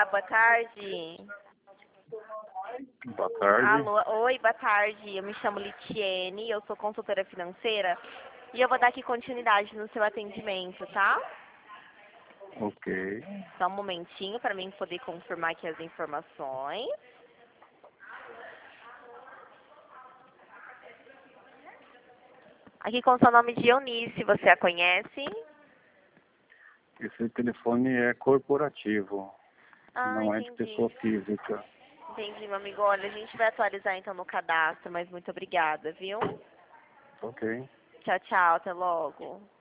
boa tarde. Boa tarde. Alô, oi, boa tarde. Eu me chamo Litiene, eu sou consultora financeira e eu vou dar aqui continuidade no seu atendimento, tá? Ok. Só um momentinho para mim poder confirmar aqui as informações. Aqui com o seu nome de Eunice, você a conhece? Esse telefone é corporativo, Ah, não é de entendi. pessoa física. Entendi, meu amigo. Olha, a gente vai atualizar então no cadastro, mas muito obrigada, viu? Ok. Tchau, tchau, até logo.